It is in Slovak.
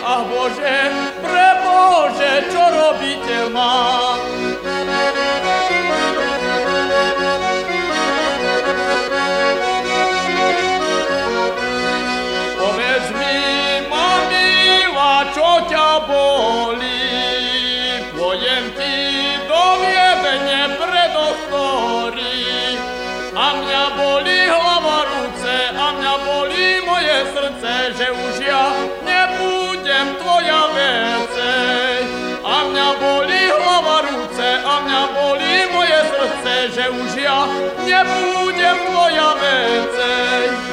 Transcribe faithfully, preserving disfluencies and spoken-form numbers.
ach Bože, prebože, čo robíte mám? Povedz mi, mamila, čo ťa bolí? Pojem ti do Viedne pre doktory. A mňa bolí hlava, ruce, a mňa bolí moje srdce, že už ja nebudem tvoja vecej. A mňa bolí hlava, ruce, a mňa bolí moje srdce, že už ja nebudem tvoja vecej.